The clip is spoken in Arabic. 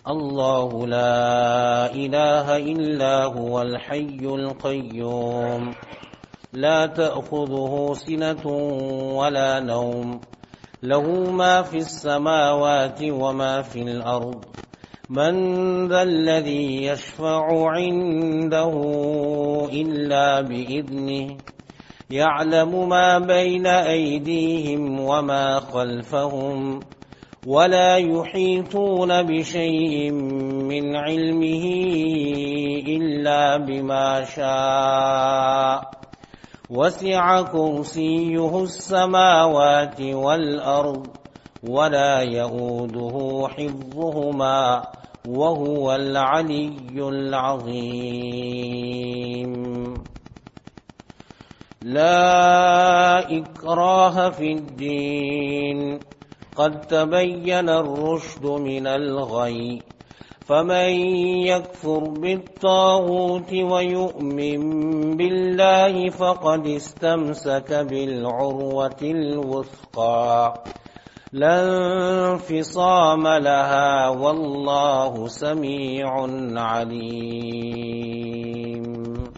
الله لا إله إلا هو الحي القيوم لا تأخذه سنة ولا نوم له ما في السماوات وما في الأرض من ذا الذي يشفع عنده إلا بإذنه يعلم ما بين أيديهم وما خلفهم ولا يحيطون بشيء من علمه إلا بما شاء وسع كرسيه السماوات والأرض ولا يئوده حفظهما وهو العلي العظيم لا إكراه في الدين قد تبين الرشد من الغي فمن يكفر بالطاغوت ويؤمن بالله فقد استمسك بالعروة الوثقى لا انفصام لها والله سميع عليم